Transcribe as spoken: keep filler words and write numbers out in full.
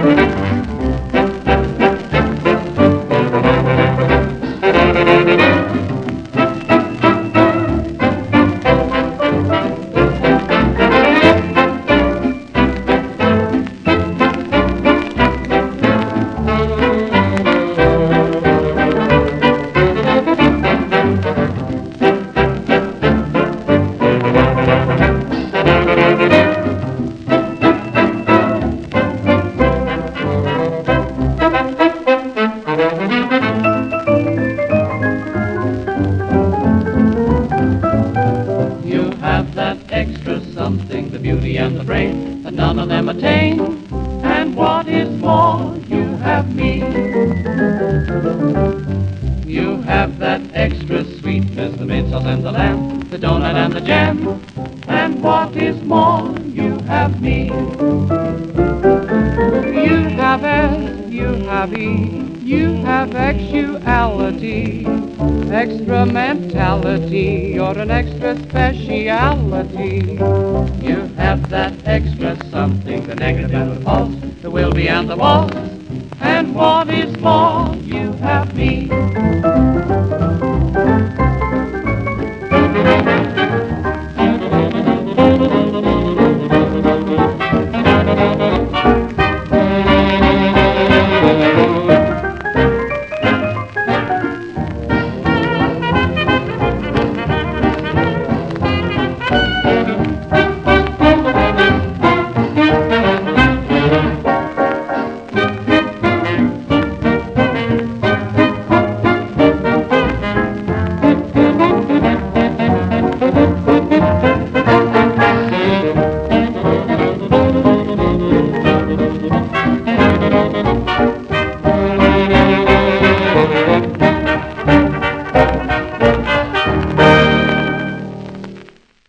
You have that extra something, the beauty and the brain that none of them attain. And what is more, you have me. You have that extra sweetness, the mint sauce and the lamb, the donut and the jam. And what is more, you have me. You have S, you have E, you have sexuality, extra mentality, you're an extra speciality. You have that extra something, the negative and the false, the will be and the was. And what is more, you have me.